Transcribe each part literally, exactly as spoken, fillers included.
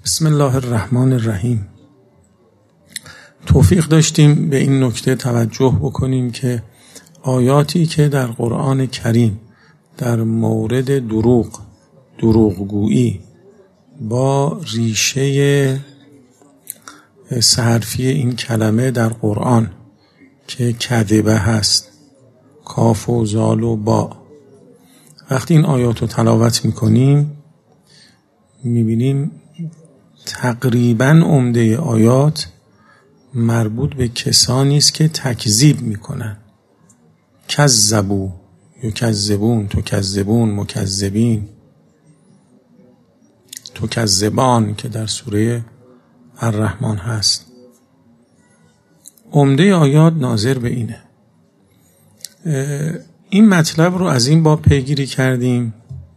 بسم الله الرحمن الرحیم. توفیق داشتیم به این نکته توجه بکنیم که آیاتی که در قرآن کریم در مورد دروغ، دروغگویی با ریشه سه‌حرفی این کلمه در قرآن که کذبه هست، کاف و زال و با، وقتی این آیات رو تلاوت میکنیم میبینیم تقریباً عمده آیات مربوط به کسانی است که تکذیب میکنن. کذبوا، یکذبون، تکذبون، مکذبین، تکذبان که در سوره الرحمن هست. عمده آیات ناظر به اینه. این مطلب رو از این باب پیگیری کردیم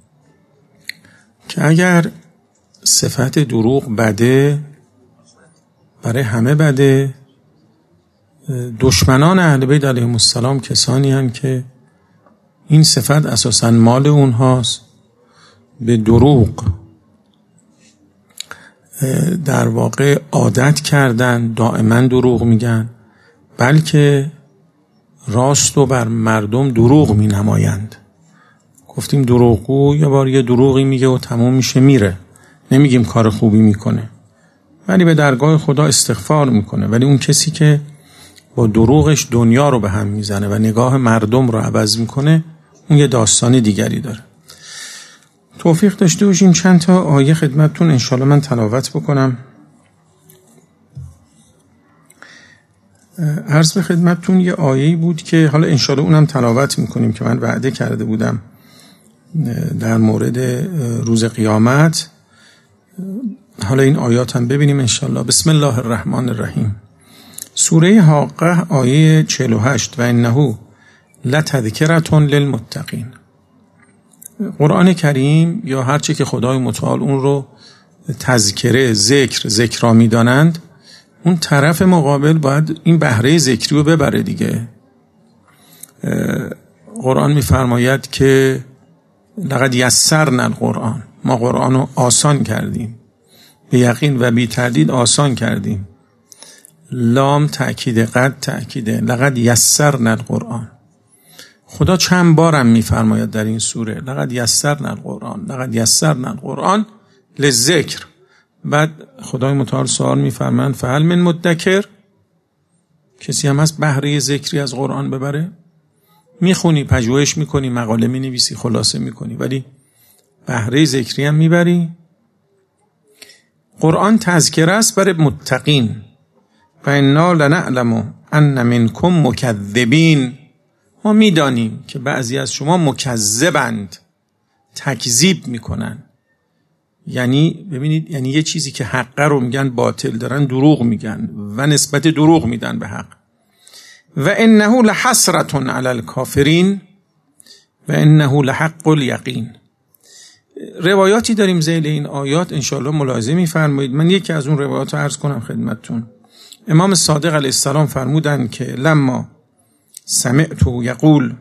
که اگر صفت دروغ بده، برای همه بده، دشمنان اهل بیت علیهم السلام کسانی هستند که این صفت اساساً مال اونهاست، به دروغ در واقع عادت کردن، دائما دروغ میگن، بلکه راست و بر مردم دروغ می نمایند. گفتیم دروغگو یه بار یه دروغی میگه و تموم میشه میره، نمیگیم کار خوبی میکنه، ولی به درگاه خدا استغفار میکنه. ولی اون کسی که با دروغش دنیا رو به هم میزنه و نگاه مردم رو عوض میکنه، اون یه داستان دیگری داره. توفیق داشته باشیم چند تا آیه خدمتتون انشالله من تلاوت بکنم. عرض به خدمتتون یه آیه‌ای بود که حالا انشالله اونم تلاوت میکنیم که من وعده کرده بودم در مورد روز قیامت. حالا این آیات هم ببینیم انشالله. بسم الله الرحمن الرحیم. سوره حاقه آیه چهل و هشت. و انه لتذکرة للمتقین. قرآن کریم یا هرچی که خدای متعال اون رو تذکره، ذکر، ذکرا میدانند، اون طرف مقابل باید این بهره ذکری رو ببره دیگه. قرآن میفرماید که لقد یسرنا القرآن، ما قرآن رو آسان کردیم، به یقین و بی تردید آسان کردیم. لام تأکید، قد تأکیده، لقد یسرنا القرآن. خدا چند بارم میفرماید در این سوره لقد یسرنا القرآن، لقد یسرنا القرآن للذکر. بعد خدای متعال سوال میفرمایند فهل من مدکر، کسی هم هست بهره ذکری از قرآن ببره؟ میخونی، پژوهش میکنی، مقاله مینویسی، خلاصه میکنی، ولی بهره ذکری هم میبری؟ قرآن تذکره است برای متقین. و انا لنعلم ان منکم مکذبین، ما میدانیم که بعضی از شما مکذبند، تکذیب میکنن. یعنی ببینید، یعنی یه چیزی که حق رو میگن باطل دارن، دروغ میگن و نسبت دروغ میدن به حق. و انه لحسرة علی الکافرین و انه لحق الیقین. روایاتی داریم ذیل این آیات، انشاءالله ملاحظه میفرمایید. من یکی از اون روایات رو عرض کنم خدمتتون. امام صادق علیه السلام فرمودن که لما سمعت یقول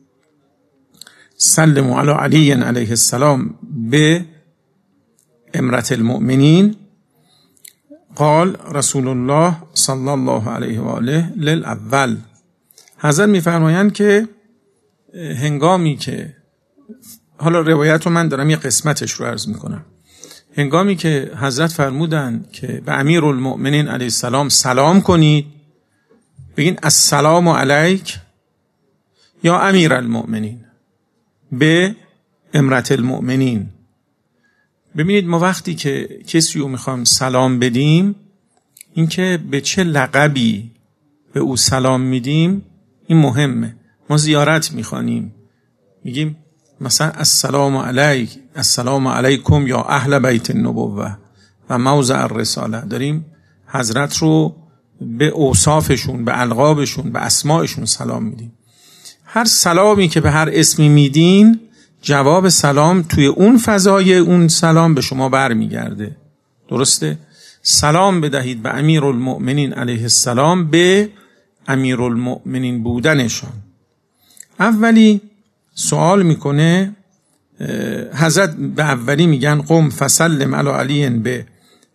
سلموا علی علی علیه السلام به امرة المؤمنین، قال رسول الله صلی الله علیه و آله للاول. حضرت میفرمایند که هنگامی که، حالا روایت رو من دارم یه قسمتش رو عرض میکنم، هنگامی که حضرت فرمودن که به امیر المؤمنین علیه السلام سلام کنید، بگین السلام علیک یا امیر المؤمنین به امرة المؤمنین. ببینید ما وقتی که کسی رو میخوام سلام بدیم، این که به چه لقبی به او سلام میدیم این مهمه. ما زیارت میخوانیم، میگیم مثلا السلام علیک، السلام علیکم یا اهل بیت النبوه و موضع الرساله، داریم حضرت رو به اوصافشون، به القابشون، به اسمائشون سلام میدیم. هر سلامی که به هر اسمی میدین، جواب سلام توی اون فضای اون سلام به شما برمیگرده. درسته؟ سلام بدهید به امیر المؤمنین علیه السلام به امیر المؤمنین بودنشان. اولی سوال میکنه حضرت، به اولی میگن قم فسلم علی علی به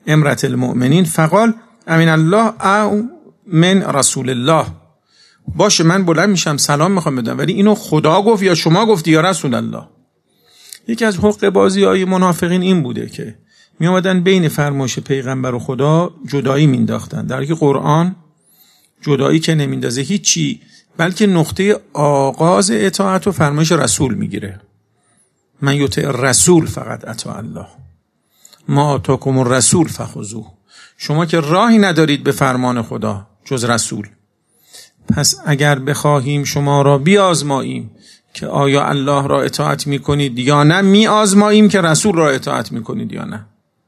امرة المؤمنین فقال امین الله او من رسول الله. باشه من بلند میشم سلام میخوام بدم، ولی اینو خدا گفت یا شما گفتی یا رسول الله؟ یکی از حقه بازی های منافقین این بوده که می آمدن بین فرمایش پیغمبر و خدا جدایی مینداختن، در حالی که قرآن جدایی که نمیندازه هیچی، بلکه نقطه آغاز اطاعت و فرمایش رسول میگیره. من یطع رسول فقط اطاع الله، ما آتاکم الرسول فخذوه. شما که راهی ندارید به فرمان خدا جز رسول، پس اگر بخواهیم شما را بیازماییم که آیا الله را اطاعت میکنید یا نه، می آزماییم که رسول را اطاعت میکنید یا نه.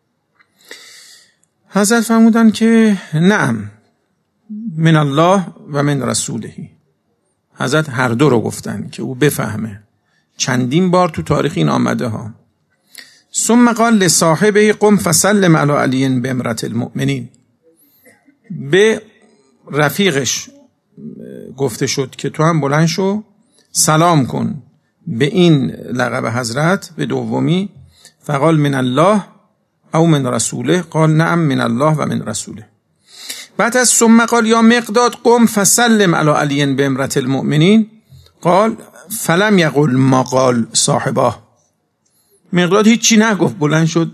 حضرت فرمودن که نعم من الله و من رسوله. حضرت هر دو رو گفتن که او بفهمه. چندین بار تو تاریخ این آمده ها. ثم قال لصاحبه قم فسلم علی علی بامرة المؤمنین. به رفیقش گفته شد که تو هم بلند شو سلام کن به این لقب حضرت، به دومی. فقال من الله او من رسوله. قال نعم من الله و من رسوله. بعد از ثم قال یا مقداد قم فسلم علی علی بامرة المؤمنین. قال فلم یقل ما قال صاحبه. مقداد هیچی نگفت، بلند شد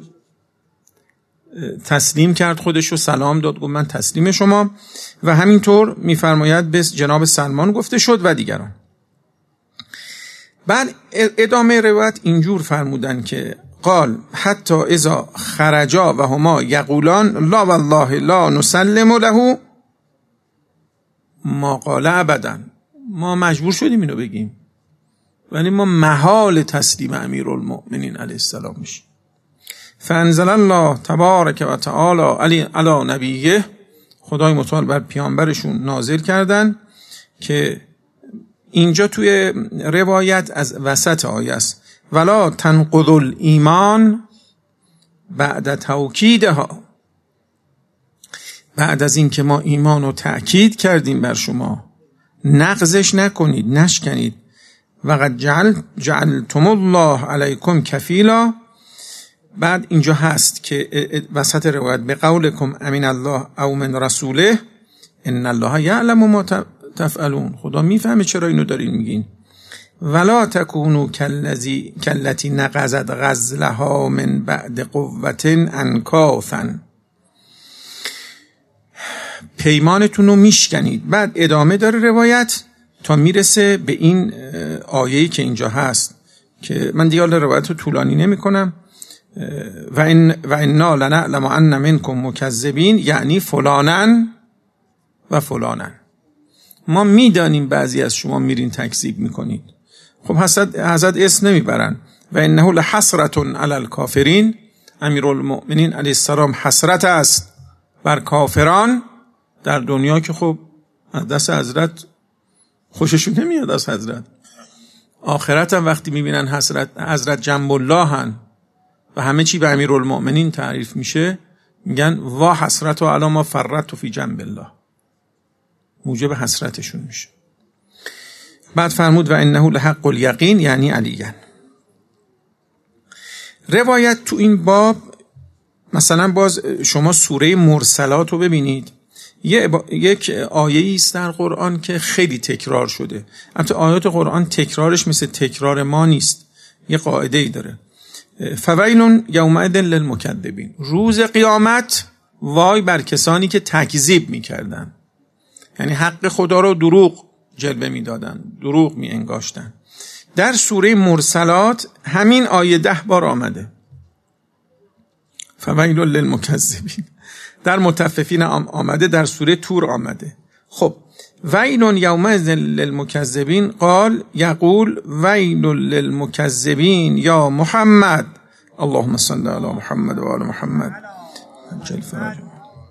تسلیم کرد خودشو، سلام داد، گفت من تسلیم شما. و همینطور میفرماید به جناب سلمان گفته شد و دیگران. بعد ادامه روایت اینجور فرمودن که قال حتی اذا خرجا و هما یقولان لا والله لا نسلم له ما قال ابدا. ما مجبور شدیم اینو بگیم، ولی ما محال تسلیم امیرالمؤمنین علیه السلام میشیم. فانزل الله تبارک و تعالی علی نبیه. خدای متعال بر پیامبرشون نازل کردن که اینجا توی روایت از وسط آیه است ولا تنقض الایمان بعد توکیدها. بعد از این که ما ایمان رو تأکید کردیم بر شما، نقضش نکنید، نشکنید. وقد جعل جعلتم الله علیکم کفیلا. بعد اینجا هست که وسط روایت به قولکم امین الله او من رسوله ان الله یعلم ما تفعلون. خدا میفهمه چرا اینو دارین میگین. ولا تکونوا کالذی کالتی نقضت غزلها من بعد قوة انکاثا. پیمانتون رو میشکنید. بعد ادامه داره روایت تا میرسه به این آیه‌ای که اینجا هست که من دیگه روایت رو طولانی نمی کنم. و این و انا لنعلم ان منکم مکذبین، یعنی فلانن و فلانن. ما میدانیم بعضی از شما میرین تکذیب میکنید. خب حضرت حضرت اسم نمیبرن. و انه لحسرة علی الکافرین. امیرالمؤمنین علیه السلام حسرت است بر کافران در دنیا که خب از دست حضرت خوششون نمیاد از حضرت. آخرت هم وقتی میبینن حضرت حضرت جنب الله هن و همه چی به امیرالمؤمنین تعریف میشه، میگن وا حسرت و علی ما فرط فی جنب الله. موجب حسرتشون میشه. بعد فرمود و انه لحق الیقین، یعنی علیین. روایت تو این باب مثلا باز شما سوره مرسلات رو ببینید، یک آیه است در قرآن که خیلی تکرار شده. البته آیات قرآن تکرارش مثل تکرار ما نیست، یه قاعده ای داره. فویل یومئذ للمکذبین. روز قیامت وای بر کسانی که تکذیب میکردن، یعنی حق خدا رو دروغ جلوه میدادن، دروغ می انگاشتن. در سوره مرسلات همین آیه ده بار آمده. فویل للمکذبین. در مطففین آمده، در سوره تور آمده. خب ویل یومئذ للمکذبین. قال یقول ویل للمکذبین یا محمد اللهم صل علی محمد و آل محمد عجل فرجهم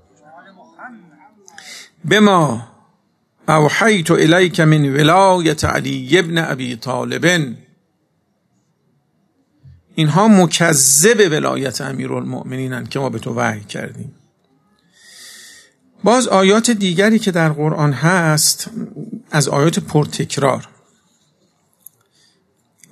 بما اوحیت الیک من ولایت علی ابن ابی طالب. اینها مکذب ولایت امیرالمؤمنینن که ما به تو وحی کردیم. باز آیات دیگری که در قرآن هست از آیات پرتکرار،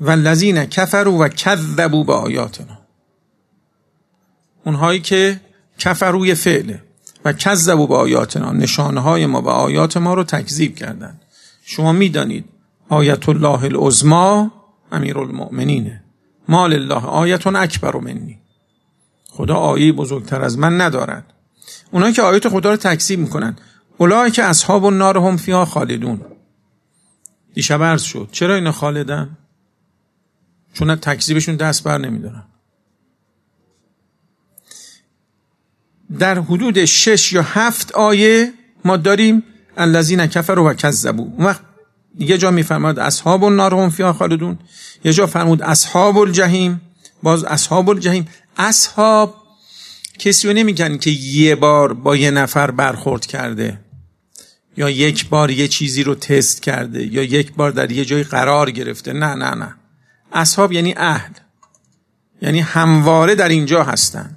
والذین کفروا و کذبوا بآیاتنا. اونهایی که کفروی فعله و کذبوا به آیاتنا، نشانه های ما و آیات ما رو تکذیب کردن. شما میدانید آیت الله العظما امیرالمؤمنینه، ما لله آیت اکبر منی، خدا آیه بزرگتر از من ندارد. اونایی که آیات خدا رو تکذیب میکنن اولئک که اصحاب النار هم فیها خالدون. دیشب عرض شد چرا اینا خالدن؟ چون تکذیبشون دست بر نمیدارن. در حدود شش یا هفت آیه ما داریم الذین کفروا و کذبوا. اون وقت یه جا میفرماد اصحاب النار هم فیها خالدون، یه جا فرمود اصحاب الجحیم، باز اصحاب الجحیم. اصحاب کسی رو نمیگن که یه بار با یه نفر برخورد کرده یا یک بار یه چیزی رو تست کرده یا یک بار در یه جای قرار گرفته. نه نه نه، اصحاب یعنی اهل، یعنی همواره در اینجا هستند.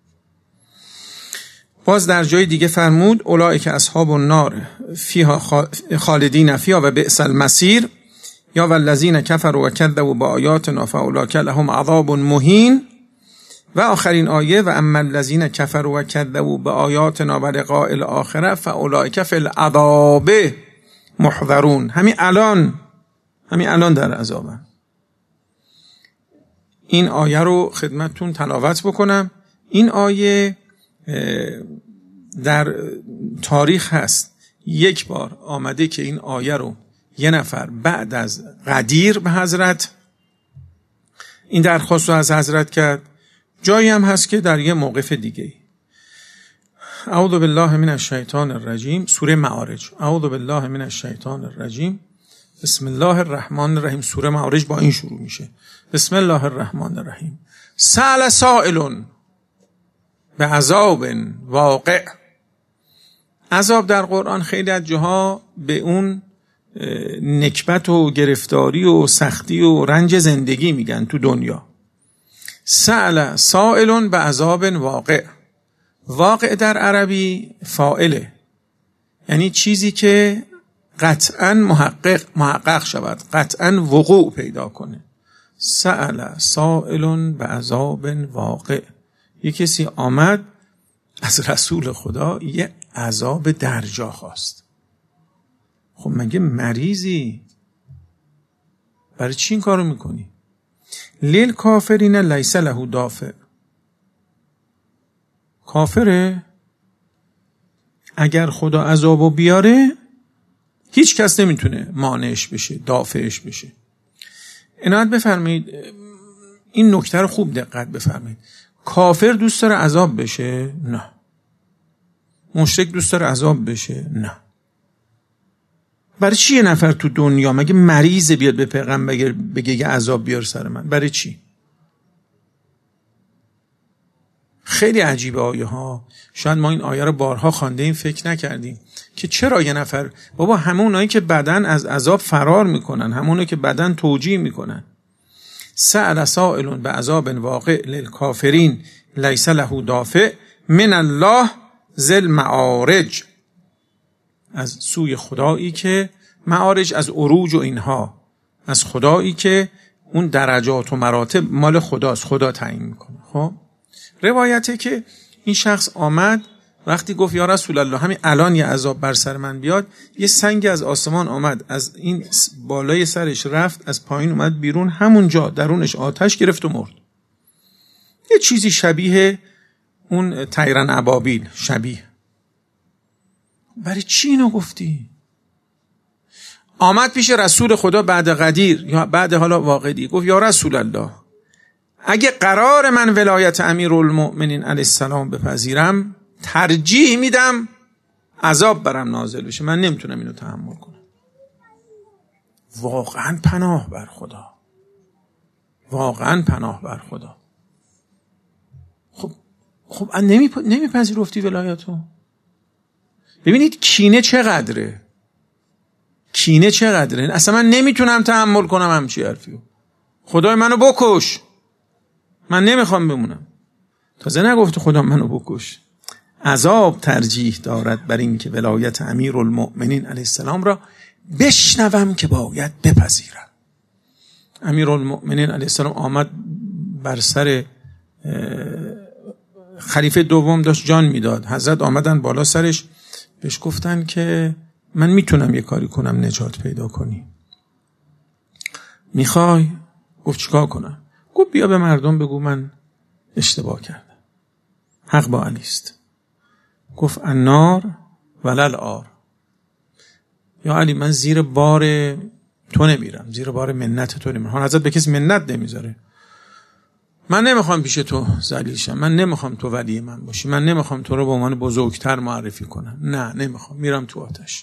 باز در جای دیگه فرمود اولئک اصحاب النار فیها خالدین فیها و بئس المصیر، یا والذین کفروا و کذبوا بآیاتنا فاولئک لهم عذاب مهین. و آخرین آیه و اما الذین کفروا و کذبوا بآیاتنا و لقاء الاخره فاولئک فی العذاب محضرون. همین الان همین الان در عذابن. این آیه رو خدمتتون تلاوت بکنم. این آیه در تاریخ هست یک بار آمده که این آیه رو یه نفر بعد از غدیر به حضرت این درخواست رو از حضرت کرد. جایی هم هست که در یه موقف دیگه. اعوذ بالله من الشیطان الرجیم، سوره معارج. اعوذ بالله من الشیطان الرجیم، بسم الله الرحمن الرحیم. سوره معارج با این شروع میشه، بسم الله الرحمن الرحیم. سأل سائل به عذاب واقع. عذاب در قرآن خیلی از جاها به اون نکبت و گرفتاری و سختی و رنج زندگی میگن تو دنیا. سأل سائل به عذاب واقع. واقع در عربی فاعله، یعنی چیزی که قطعا محقق محقق شود، قطعا وقوع پیدا کنه. سأل سائل به عذاب واقع. یه کسی آمد از رسول خدا یه عذاب درجا خواست. خب مگه مریضی؟ برای چی این کارو میکنی؟ لیل کافرین لیس له دافع. کافره اگر خدا عذابو بیاره هیچ کس نمیتونه مانعش بشه، دافعش بشه. عنایت بفرمایید این نکته رو خوب دقت بفرمایید. کافر دوست داره عذاب بشه؟ نه. مشرک دوست داره عذاب بشه؟ نه. برای چی یه نفر تو دنیا مگه مریضه بیاد به پیغمبر بگه یه عذاب بیار سر من؟ برای چی؟ خیلی عجیبه آیه ها. شاید ما این آیه رو بارها خوانده ایم فکر نکردیم که چرا یه نفر، بابا همونایی که بدن از عذاب فرار میکنن، همونایی که بدن توجیه میکنن. سأل سائل به عذاب واقع للکافرین لیس له دافع من الله ذل معارج. از سوی خدایی که معارج از عروج و اینها، از خدایی که اون درجات و مراتب مال خداست، خدا تعیین میکنه. خب روایته که این شخص آمد وقتی گفت یا رسول الله همین الان یه عذاب بر سر من بیاد، یه سنگ از آسمان آمد از این بالای سرش رفت، از پایین اومد بیرون، همونجا درونش آتش گرفت و مرد. یه چیزی شبیه اون طیرن ابابیل شبیه. برای چی اینو گفتی؟ آمد پیش رسول خدا بعد غدیر یا بعد حالا واقعی، گفت یا رسول الله اگه قرار من ولایت امیرالمؤمنین علیه السلام بپذیرم ترجیح میدم عذاب برم نازل بشه، من نمیتونم اینو تحمل کنم. واقعا پناه بر خدا، واقعا پناه بر خدا. خب خب نمیپ... نمیپذیرفتی ولایتو؟ ببینید کینه چقدره، کینه چقدره. اصلا من نمیتونم تحمل کنم همچی حرفیو، خدای منو بکش، من نمیخوام بمونم. تازه نگفت خدا منو بکش، عذاب ترجیح دارد بر این که ولایت امیرالمؤمنین علیه السلام را بشنوم که باید بپذیرم. امیرالمؤمنین علیه السلام آمد بر سر خلیفه دوم داشت جان میداد، حضرت آمدن بالا سرش، بهش گفتن که من میتونم یه کاری کنم نجات پیدا کنی. میخوای؟ گفت چیکار کنم؟ گفت بیا به مردم بگو من اشتباه کردم، حق با علی است. گفت النار ولل آر، یا علی من زیر بار تو نمیرم، زیر بار منت تو نمیرم. حضرت به کسی منت نمیذاره. من نمیخوام پیش تو ذلیل شم، من نمیخوام تو ولی من باشی، من نمیخوام تو رو به عنوان بزرگتر معرفی کنم، نه نمیخوام، میرم تو آتش.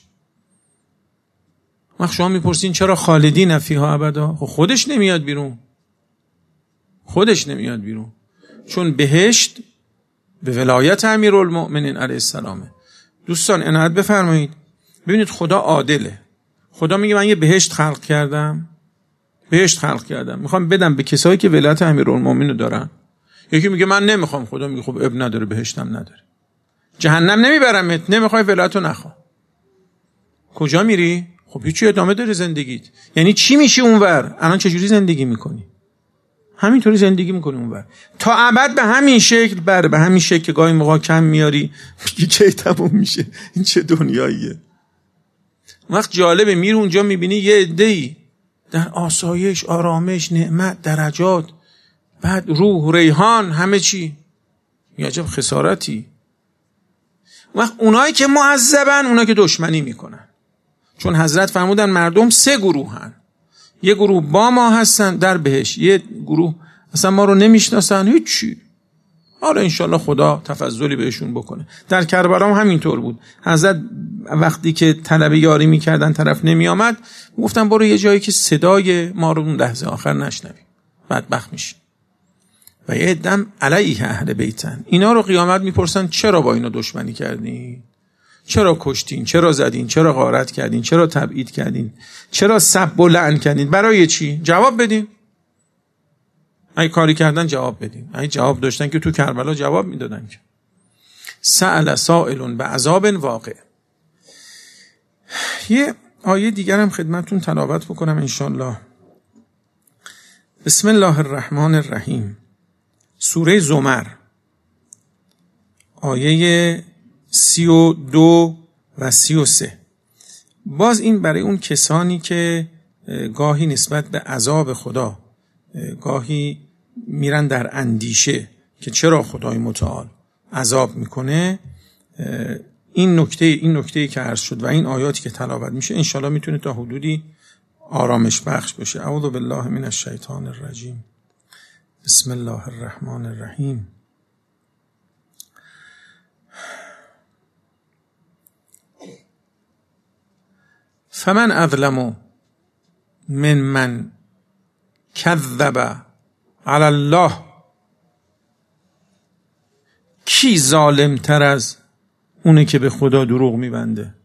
وقت شما میپرسین چرا خالدین فیها ابدا؟ خودش نمیاد بیرون، خودش نمیاد بیرون، چون بهشت به ولایت امیرالمؤمنین علیه السلامه. دوستان عنایت بفرمایید، ببینید خدا عادله. خدا میگه من یه بهشت خلق کردم، بهشت خلق کردم میخوام بدم به کسایی که ولایت امیرالمؤمنین دارن. یکی میگه من نمیخوام، خدا میگه خب اب نداره، بهشتم نداره، جهنم نمیبرمت، نمیخوای ولایتو نخوا. کجا میری؟ خب هیچی، ادامه داره زندگیت. یعنی چی میشی اونور؟ الان چجوری زندگی میکنی؟ همینطوری زندگی میکنی اونور تا ابد، به همین شکل، بره به همین شکل که گاهی موقع کم میاری میگی کی تموم میشه، این چه دنیاییه. وقت جالبه میری اونجا میبینی یه عده‌ای در آسایش، آرامش، نعمت، درجات، بعد روح، ریحان، همه چی. یه عجب خسارتی. وقت اونایی که معذبن، اونایی که دشمنی میکنن. چون حضرت فرمودن مردم سه گروهن، یه گروه با ما هستن در بهشت، یه گروه اصلا ما رو نمیشناسن هیچی. حالا انشالله خدا تفضلی بهشون بکنه. در کربلا هم همینطور بود. حضرت وقتی که طلب یاری میکردن طرف نمی آمد، گفتن برو یه جایی که صدای ما رو اون لحظه آخر نشنوی، بدبخت میشی. و یه دم علیه اهل بیتن، اینا رو قیامت میپرسن چرا با اینا دشمنی کردین؟ چرا کشتین؟ چرا زدین؟ چرا غارت کردین؟ چرا تبعید کردین؟ چرا سب و لعن کردین؟ برای چی؟ جواب بدین. اگه کاری کردن جواب بدین. اگه جواب داشتن که تو کربلا جواب میدادن. که سأل سائل بعذاب واقع. یه آیه دیگر هم خدمتتون تلاوت بکنم انشالله. بسم الله الرحمن الرحیم، سوره زمر، آیه سی و دو و سی و سه. باز این برای اون کسانی که گاهی نسبت به عذاب خدا گاهی میرن در اندیشه که چرا خدای متعال عذاب میکنه. این نکته این نکته‌ای که عرض شد و این آیاتی که تلاوت میشه انشالله میتونه تا حدودی آرامش بخش بشه. اعوذ بالله من الشیطان الرجیم، بسم الله الرحمن الرحیم. فمن اظلم من من کذب علی الله، کی ظالم تر از اونه که به خدا دروغ میبنده؟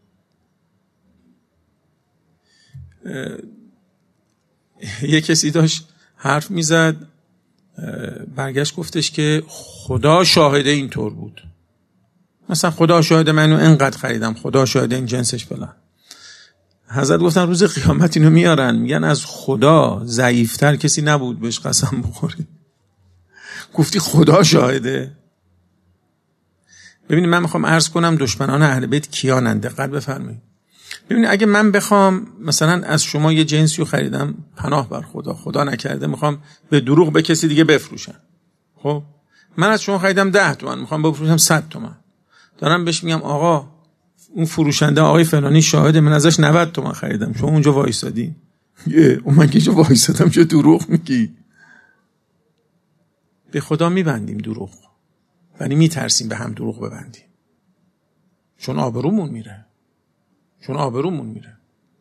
یه کسی داشت حرف میزد، برگشت گفتش که خدا شاهده اینطور بود، مثلا خدا شاهده منو اینقدر خریدم، خدا شاهده این جنسش فلان. حضرت گفتن روز قیامت اینو میارن، میگن از خدا ضعیفتر کسی نبود بهش قسم بخوری. گفتی خدا شاهده؟ ببینید من میخوام عرض کنم دشمنان اهل بیت کیانن، دقت بفرمایید. ببینید اگه من بخوام مثلا از شما یه جنسی رو خریدم، پناه بر خدا، خدا نکرده میخوام به دروغ به کسی دیگه بفروشم، خب من از شما خریدم ده تومن، میخوام بفروشم صد تومن، دارم بهش میگم آقا اون فروشنده آقای فلانی شاهده من ازش نود تومن خریدم، شما اونجا وایسادی، اون من که اینجا وایسادم چه دروغ میگی؟ به خدا میبندیم دروغ، ولی میترسیم به هم دروغ ببندیم، چون آبرومون میره، چون آبرومون میره.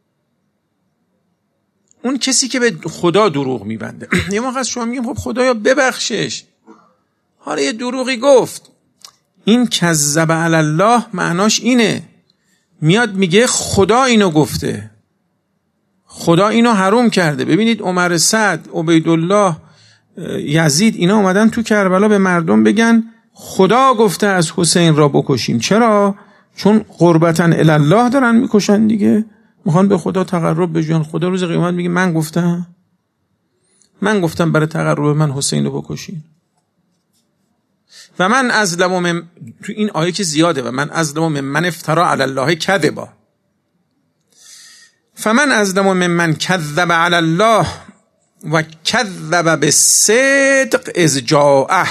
اون کسی که به خدا دروغ میبنده، یه موقع از شما میگیم خب خدایا ببخشش، حالا یه دروغی گفت، این کذب علی الله معناش اینه، میاد میگه خدا اینو گفته، خدا اینو حرام کرده. ببینید عمر سعد، عبیدالله، یزید، اینا اومدن تو کربلا به مردم بگن خدا گفته از حسین را بکشیم. چرا؟ چون قربتاً الی الله دارن میکشن دیگه، میخوان به خدا تقرب بجوین. خدا روز قیامت میگه من گفتم من گفتم برای تقرب من حسین رو بکشین. و من ازلم من، تو این آیه که زیاده، و من ازلم من من افترا علی الله کذبا، فمن ازلم من من کذب علی الله و کذب بالصدق اذ جاءه.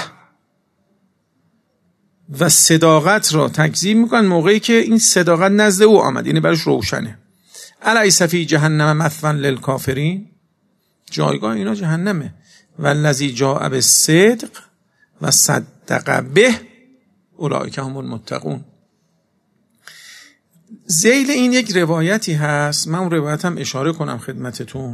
و صداقت را تکذیب میکنن موقعی که این صداقت نزد او آمد، یعنی برش روشنه. الیس فی جهنم مثوی للکافرین، جایگاه اینا جهنمه. والذی جاء بالصدق و صدق به اولئک هم المتقون. ذیل این یک روایتی هست، من اون روایت هم اشاره کنم خدمتتون.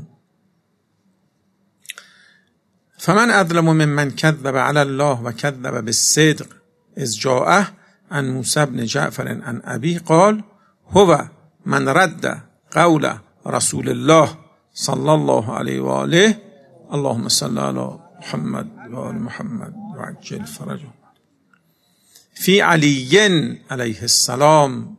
فمن اظلم ممن کذب علی الله و کذب بالصدق اذ جاءه عن موسی بن جعفر عن ابی قال هو من رد قول رسول الله صلی الله علیه و آله اللهم صل علی محمد و آل محمد و عجل فرجه فی علی علیه السلام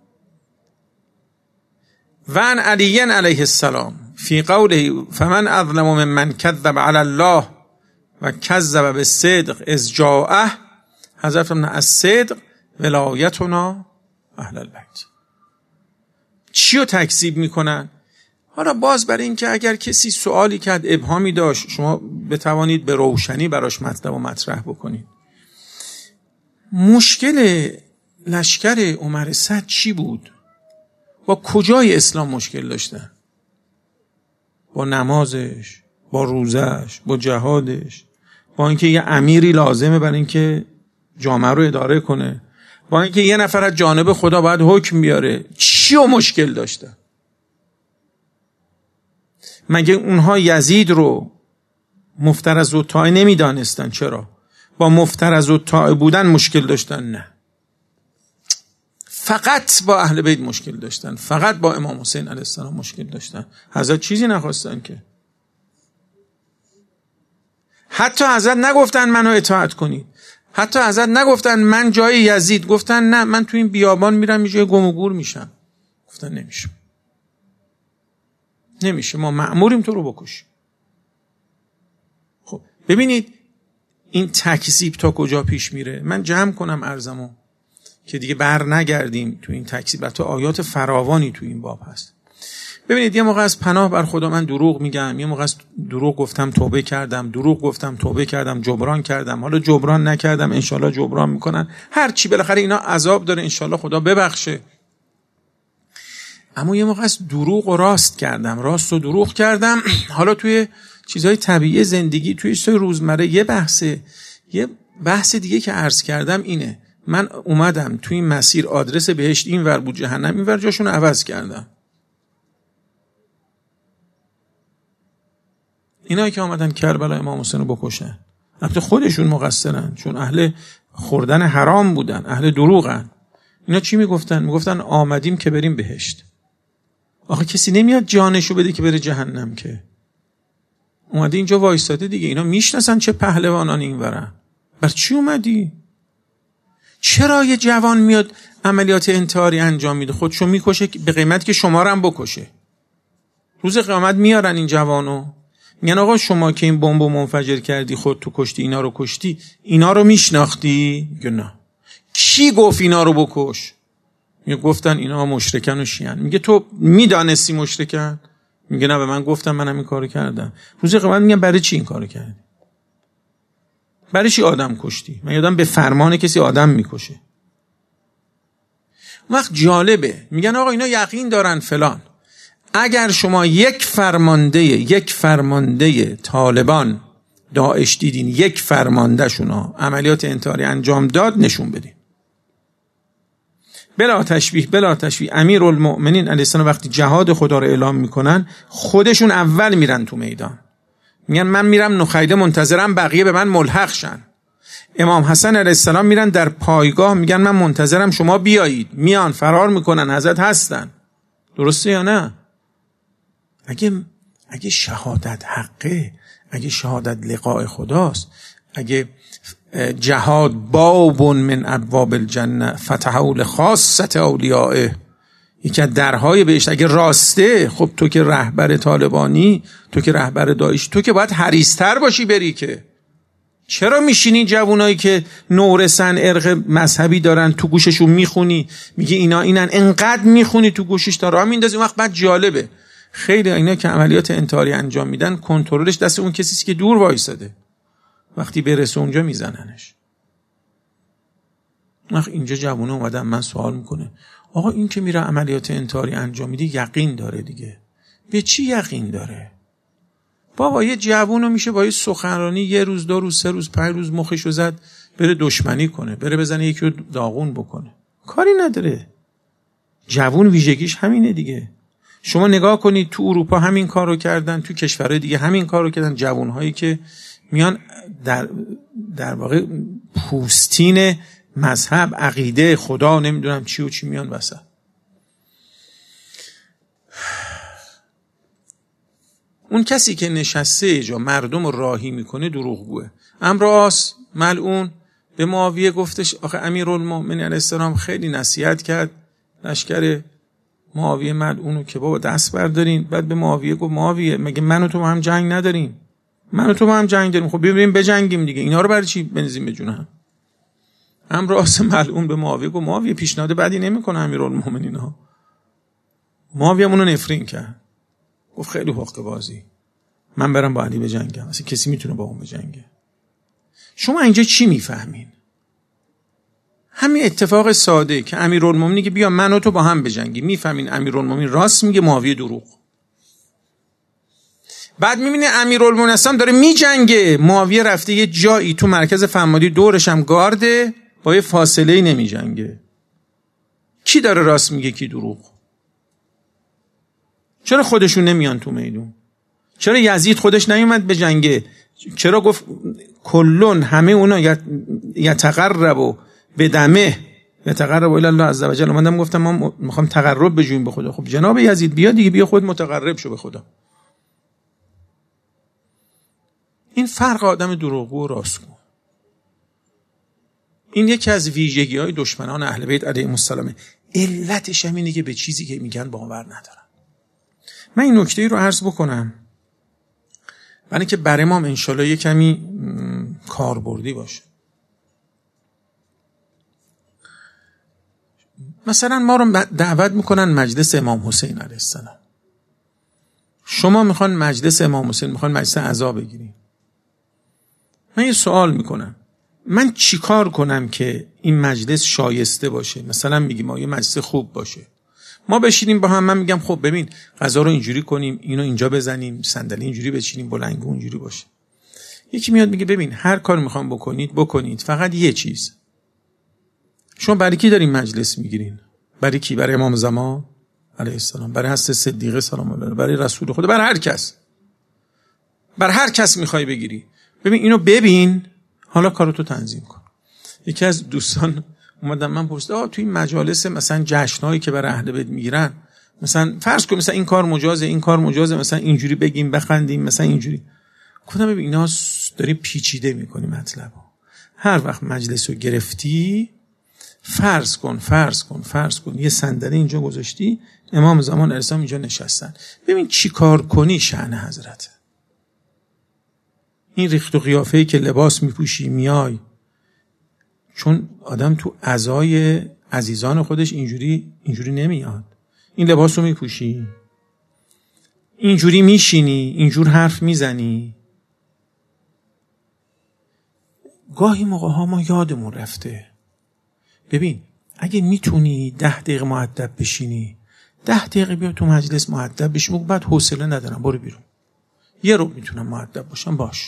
و عن علی علیه السلام فی قوله فمن اظلم ممن کذب علی الله و کذب بالصدق اذ جاءه. حضرت من از صدق ولایتنا اهل البیت. چی رو تکذیب میکنن؟ حالا باز برای این که اگر کسی سوالی کرد، ابهامی داشت، شما بتوانید به روشنی براش مطلب و مطرح بکنید. مشکل لشکر عمر صد چی بود؟ با کجای اسلام مشکل داشتن؟ با نمازش، با روزش، با جهادش، با اینکه یه امیری لازمه برای اینکه جامعه رو اداره کنه، با اینکه یه نفر از جانب خدا باید حکم بیاره. چی و مشکل داشته؟ مگه اونها یزید رو مفترض الطاعه نمی دانستن؟ چرا؟ با مفترض الطاعه بودن مشکل داشتن؟ نه، فقط با اهل بیت مشکل داشتن، فقط با امام حسین علیه السلام مشکل داشتن. حضرت چیزی نخواستن که، حتی حضرت نگفتن منو اطاعت کنید، حتی حضرت نگفتن من جای یزید، گفتن نه من تو این بیابان میرم یه جای گم و گور میشم. گفتن نمیشه، نمیشه، ما مأموریم تو رو بکشیم. خب ببینید این تکذیب تا کجا پیش میره. من جمع کنم عرضمو که دیگه بر نگردیم تو این تکذیب. تو آیات فراوانی تو این باب هست. ببینید یه موقع از پناه بر خدا من دروغ میگم، یه موقع از دروغ گفتم توبه کردم، دروغ گفتم توبه کردم، جبران کردم، حالا جبران نکردم انشالله جبران میکنن، هر چی، بالاخره اینا عذاب داره، انشالله خدا ببخشه. اما یه موقع از دروغ و راست کردم، راست و دروغ کردم. حالا توی چیزهای طبیعی زندگی، توی چیزهای روزمره یه بحثه. یه بحث دیگه که عرض کردم اینه، من اومدم توی این مسیر آدرس بهشت این ور بود، جهنم این ور، جاشون عوض کردم. اینایی که آمدن کربلا امام حسین رو بکشن، البته خودشون مقصرن، چون اهل خوردن حرام بودن، اهل دروغن. اینا چی میگفتن؟ میگفتن آمدیم که بریم بهشت. آخه کسی نمیاد جانشو بده که بره جهنم، که اومده اینجا وایستاده دیگه. اینا میشناسن چه پهلوانان این ورن. بر چی اومدی؟ چرا یه جوان میاد عملیات انتحاری انجام میده، خودشو میکشه به قیمت که شما رو هم بکشه؟ روز قیامت میارن این جوانو، میگن آقا شما که این بمبو منفجر کردی، خود تو کشتی، اینا رو کشتی، اینا رو میشناختی؟ میگه نه. کی گفت اینا رو بکش؟ میگه گفتن اینا مشرکن و شیعن. میگه تو میدانستی مشرکن؟ میگه نه، به من گفتم، من همین کارو کردم. روز قیامت میگن برای چی این کارو کردی؟ برای چی آدم کشتی؟ من یادم به فرمان کسی آدم میکشه. وقت جالبه، میگن آقا اینا یقین دارن فلان. اگر شما یک فرمانده یک فرمانده طالبان داعش دیدین، یک فرمانده شونا عملیات انتحاری انجام داد، نشون بدین. بلا تشبیه بلا تشبیه امیرالمؤمنین علیه السلام وقتی جهاد خدا رو اعلام میکنن، خودشون اول میرن تو میدان، میگن من میرم نخیده منتظرم بقیه به من ملحق شن. امام حسن علیه السلام میرن در پایگاه، میگن من منتظرم شما بیایید. میان فرار میکنن، حضرت هستن. درسته یا نه؟ اگه اگه شهادت حقه، اگه شهادت لقاء خداست، اگه جهاد باب من ابواب الجنه فتحه لخاصه اولیائه، یکی از درهای بهشت، اگه راسته، خب تو که رهبر طالبانی، تو که رهبر داعش، تو که باید حریص‌تر باشی بری. که چرا میشینی جوونایی که نورسن ارق مذهبی دارن تو گوششون میخونی، میگی اینا اینن، انقدر میخونی تو گوشش تا راه میندازی. وقت بعد جالبه خیلی اینا که عملیات انتحاری انجام میدن کنترلش دست اون کسیه که دور وایساده، وقتی برسه اونجا میزننش. وقت اینجا جوونه اومدن من سوال میکنه آقا این که میره عملیات انتحاری انجام میده یقین داره دیگه. به چی یقین داره؟ بابا یه جوونو میشه با یه سخنرانی یه روز دو روز سه روز پنج روز مخشو زد بره دشمنی کنه، بره بزنه یکی رو داغون بکنه، کاری نداره. جوون ویژگیش همینه دیگه. شما نگاه کنید تو اروپا همین کارو کردن، تو کشورهای دیگه همین کارو کردن. جوونهایی که میان در در واقع پوستین مذهب، عقیده، خدا، نمیدونم چی و چی میان وسط. اون کسی که نشسته جا مردم رو راهی میکنه دروغگوه. عمرو عاص ملعون به معاویه گفتش آخه امیرالمومنین علیه السلام خیلی نصیحت کرد لشکر معاویه ملعونو که بابا دست بردارین. بعد به معاویه گفت معاویه مگه من و تو با هم جنگ نداریم؟ من و تو با هم جنگ داریم، خب بریم بجنگیم دیگه، اینا رو برای چی بنزین به جون هم؟ عمرو عاص ملعون به معاویه گفت معاویه پیشنهاد بدی نمیکنه امیرالمومنین ها. معاویه اونو نفرین کرد، گفت خیلی حق بازی، من برم با علی بجنگم، اصلا کسی میتونه با اون بجنگه. شما اینجا چی میفهمین؟ همین اتفاق ساده که امیرالمومنین که بیا من و تو با هم بجنگی، میفهمین امیرالمومنین راست میگه، معاویه دروغ. بعد میبینی امیرالمومنین اصلا داره میجنگه، معاویه رفته یه جایی تو مرکز فهمادی دورش هم گارده، با یه فاصله نمیجنگه. کی داره راست میگه کی دروغ؟ چرا خودشون نمیان تو میدون؟ چرا یزید خودش نیومد به جنگه؟ چرا گفت کلون همه اونا یتقرب به دمه یتقرب الی الله عز وجل؟ اومدم گفتم ما میخوام تقرب بجویم به خدا. خب جناب یزید بیا دیگه، بیا خود متقرب شو به خدا. این فرق آدم دروغگو و راستگو. این یکی از ویژگی‌های دشمنان اهل بیت علیهم السلام. علتش هم اینه که به چیزی که میگن باور ندارن. من این نکته رو عرض بکنم برای اینکه برای ما انشالله یه کمی کاربردی باشه. مثلا ما رو دعوت میکنن مجلس امام حسین علیه السلام. شما میخوان مجلس امام حسین، میخوان مجلس عزا بگیرین. من یه سوال میکنم، من چی کار کنم که این مجلس شایسته باشه؟ مثلا میگیم ما یه مجلس خوب باشه، ما بشینیم با هم، من میگم خب ببین غذا رو اینجوری کنیم، اینو اینجا بزنیم، صندلی اینجوری بچینیم، بلنگو اینجوری باشه. یکی میاد میگه ببین هر کار میخوام بکنید بکنید، فقط یه چیز. شما برای کی دارین مجلس میگیرین؟ برای کی؟ برای امام زمان علیه السلام، برای حضرت صدیقه سلام الله علیه، برای رسول خدا، برای هر کس. برای هر کس میخوای بگیری. ببین اینو ببین، حالا کارتو تنظیم کن. یکی از دوستان اومدن من پرسید آ تو این مجالس مثلا جشنایی که برای اهل بیت میگیرن، مثلا فرض کن مثلا این کار مجازه، این کار مجازه، مثلا اینجوری بگیم بخندیم، مثلا اینجوری. گفتم ببین اینا داری پیچیده میکنی مطلبو. هر وقت مجلسو گرفتی فرض کن فرض کن فرض کن یه صندلی اینجا گذاشتی، امام زمان علیه السلام اینجا نشستن، ببین چی کار کنی شأن حضرت. این ریخت و قیافه‌ای که لباس میپوشی میای، چون آدم تو عزای عزیزان خودش اینجوری اینجوری نمیاد. این لباس رو میپوشی، اینجوری میشینی، اینجور حرف میزنی. گاهی موقع ها ما یادمون رفته. ببین اگه میتونی ده دقیقه مؤدب بشینی، ده دقیقه بیا تو مجلس مؤدب بشی. موقع بعد حوصله ندارم برو بیرون، یه رو میتونم مؤدب باشم باش.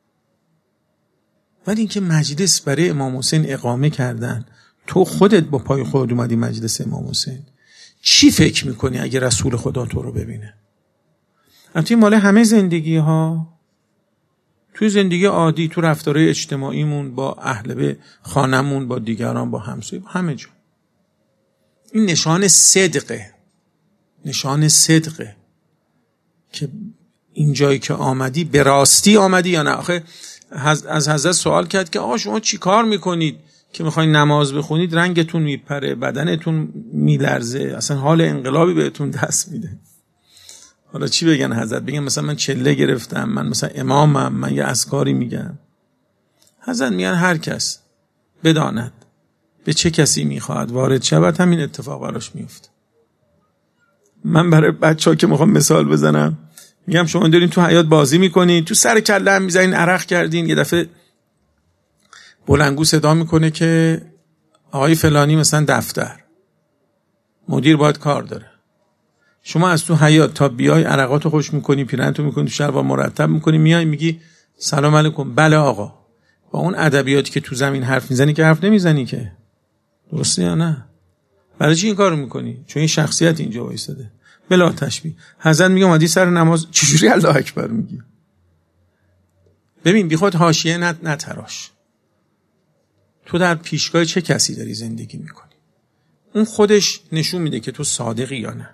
ولی اینکه مجلس برای امام حسین اقامه کردن، تو خودت با پای خود اومدی مجلس امام حسین، چی فکر میکنی اگه رسول خدا تو رو ببینه؟ البته مال همه زندگی ها، توی زندگی عادی، تو رفتارهای اجتماعیمون با اهل بیت، خانمون، با دیگران، با همسایه، با همه جا. این نشان صدقه، نشان صدقه که این جایی که آمدی به راستی آمدی یا نه. آخه از حضرت سوال کرد که آقا شما چی کار میکنید که میخواین نماز بخونید رنگتون میپره، بدنتون میلرزه، اصلا حال انقلابی بهتون دست میده. حالا چی بگن حضرت؟ بگن مثلا من چله گرفتم، من مثلا امامم، من یه اذکاری میگم. حضرت میگن هر کس بداند به چه کسی میخواهد وارد شود همین اتفاق براش میفته. من برای بچه‌ها که میخوام مثال بزنم میگم شما دارین تو حیاط بازی میکنین، تو سر کله هم میزنین، عرق کردین، یه دفعه بلندگو صدا میکنه که آقای فلانی مثلا دفتر، مدیر باید کار داره. شما از تو حیاط تا بیای عرقاتو خوش میکنی، پیرنتو میکنی، تو شلوار مرتب میکنی، میای میگی سلام علیکم. بله آقا. با اون ادبیاتی که تو زمین حرف میزنی که حرف نمیزنی که. درسته یا نه؟ برای چی این کارو میکنی؟ چون این شخصیت اینجا وایساده. بلا تشبیه. حضرت میگه اومدی سر نماز چجوری الله اکبر میگی؟ ببین بی خود حاشیه نت نتراش. تو در پیشگاه چه کسی داری زندگی میکنی؟ اون خودش نشون میده که تو صادقی یا نه.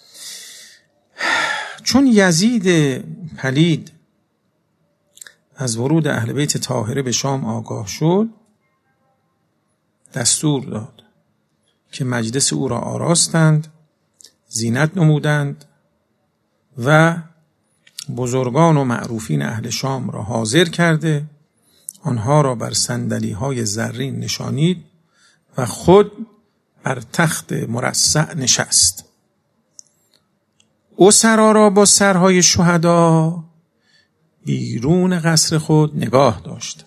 چون یزید پلید از ورود اهل بیت طاهره به شام آگاه شد، دستور داد که مجلس او را آراستند، زینت نمودند و بزرگان و معروفین اهل شام را حاضر کرده، آنها را بر صندلی‌های زرین نشانید و خود بر تخت مرصع نشست. اسرا را با سرهای شهدا بیرون قصر خود نگاه داشت.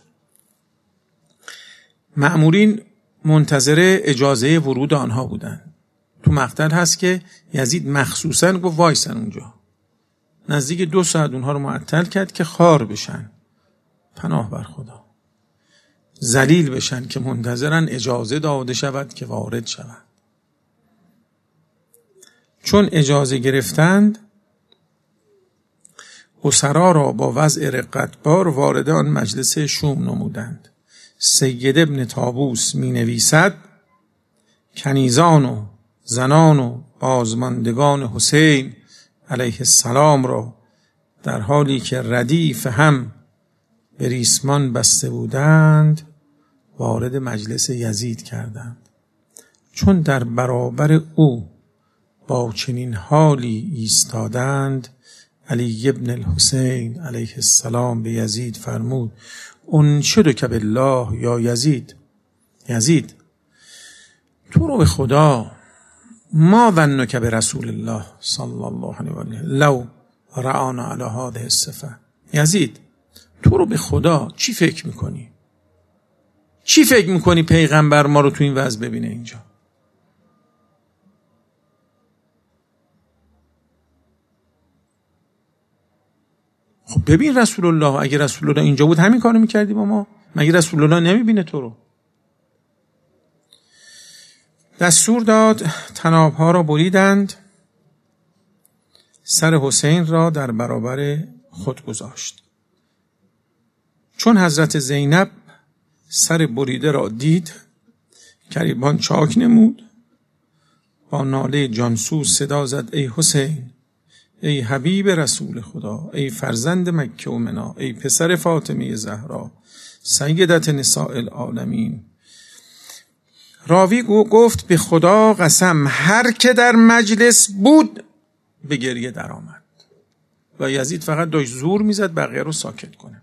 مأمورین منتظر اجازه ورود آنها بودند. تو مقتل هست که یزید مخصوصاً گفت وایسن اونجا. نزدیک دو ساعت اونها رو معطل کرد که خار بشن، پناه بر خدا، ذلیل بشن که منتظرن اجازه داده شود که وارد شود. چون اجازه گرفتند، اسرا را با وضع رقتبار وارد آن مجلس شوم نمودند. سید ابن طاووس می نویسد کنیزان و زنان و بازماندگان حسین علیه السلام را در حالی که ردیف هم به ریسمان بسته بودند وارد مجلس یزید کردند. چون در برابر او با چنین حالی ایستادند، علی ابن الحسین علیه السلام به یزید فرمود انشدک بالله یا یزید، یزید تو رو به خدا، ما ظنک برسول الله صلی الله علیه و آله لو رعانا علی هذه الصفه. یزید تو رو به خدا چی فکر میکنی؟ چی فکر میکنی پیغمبر ما رو تو این وضع ببینه اینجا؟ خب ببین رسول الله، اگه رسول الله اینجا بود همین کارو میکردی با ما؟ مگه رسول الله نمیبینه تو رو؟ دستور داد طنابها را بریدند، سر حسین را در برابر خود گذاشت. چون حضرت زینب سر بریده را دید، گریبان چاک نمود، با ناله جانسوز صدا زد ای حسین، ای حبیب رسول خدا، ای فرزند مکه و منا، ای پسر فاطمه زهرا، سیدت نساء العالمین. راوی گفت به خدا قسم هر که در مجلس بود به گریه در آمد و یزید فقط داشت زور میزد بقیه رو ساکت کنه.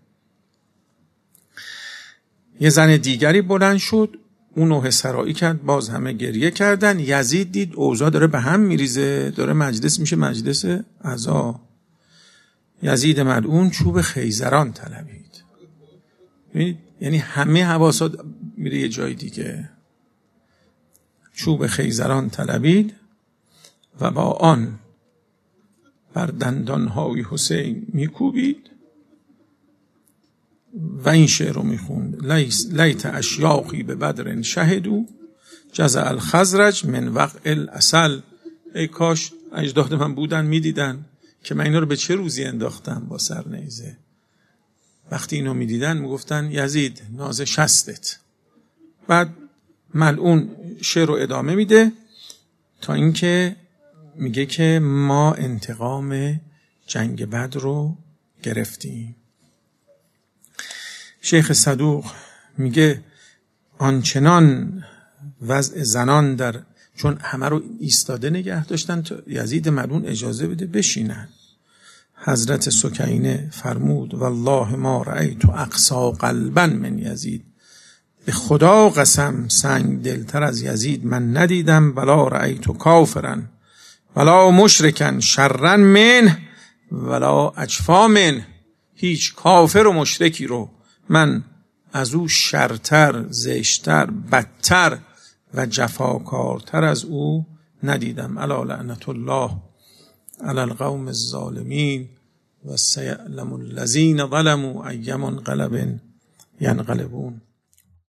یه زن دیگری بلند شد، اون نوح سرایی کرد، باز همه گریه کردن. یزید دید اوضاع داره به هم میریزه، داره مجلس میشه مجلس عزا. یزید ملعون چوب خیزران طلبید. یعنی همه حواسات میره یه جای دیگه. چوب خیزران طلبید و با آن بر دندانهای حسین میکوبید و این شعر رو میخوند لیت اشیاقی به بدر شهدو جزع الخزرج من وقع العسل. ای کاش اجداد من بودن میدیدن که من اینا رو به چه روزی انداختم با سرنیزه. وقتی اینو میدیدن میگفتن یزید ناز شستت. بعد ملعون شعر رو ادامه میده تا اینکه میگه که ما انتقام جنگ بدر رو گرفتیم. شیخ صدوق میگه آنچنان وضع زنان در، چون همه رو ایستاده نگه داشتن تا یزید ملعون اجازه بده بشینن، حضرت سکینه فرمود والله ما رأیت اقسا قلبا من یزید، به خدا قسم سنگ دلتر از یزید من ندیدم. ولا رأیت کافرا ولا مشرکا شرا منه ولا اجفا منه، هیچ کافر و مشرکی رو من از او شرتر، زشتر، بدتر و جفاکارتر از او ندیدم. الا لعنت الله علی القوم الظالمین و سیعلم الذین ظلموا ای منقلب ینقلبون.